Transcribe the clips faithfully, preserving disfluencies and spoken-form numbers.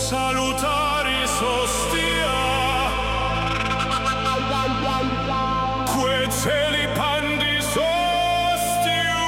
salutaris hostia, quae celi pandis ostium.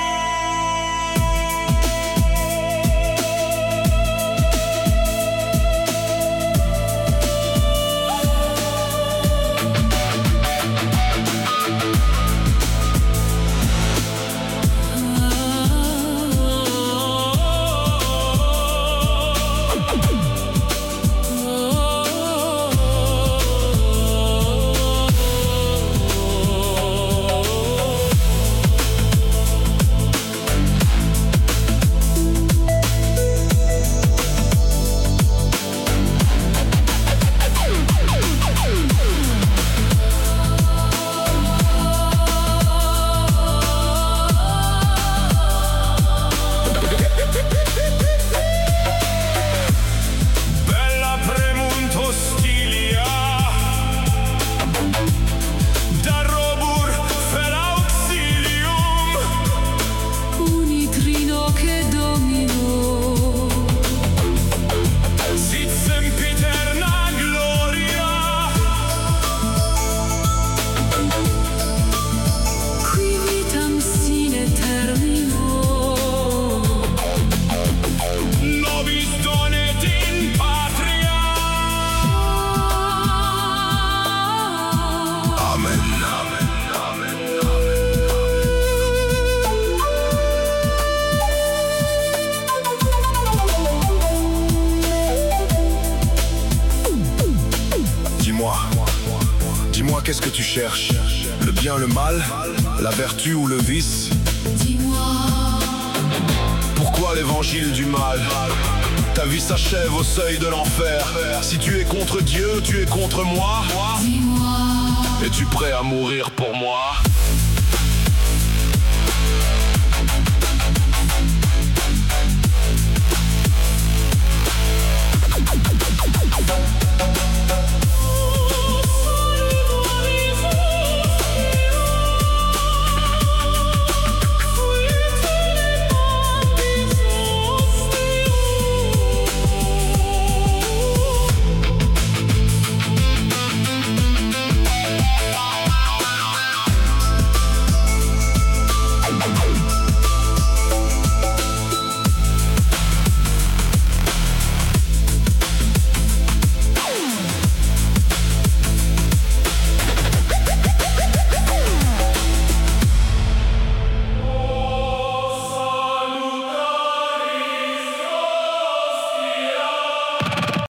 Dis-moi, qu'est-ce que tu cherches? Le bien, le mal, la vertu ou le vice? Dis-moi, pourquoi l'évangile du mal? Ta vie s'achève au seuil de l'enfer. Si tu es contre Dieu, tu es contre moi. dis-moi. Es-tu prêt à mourir pour moi?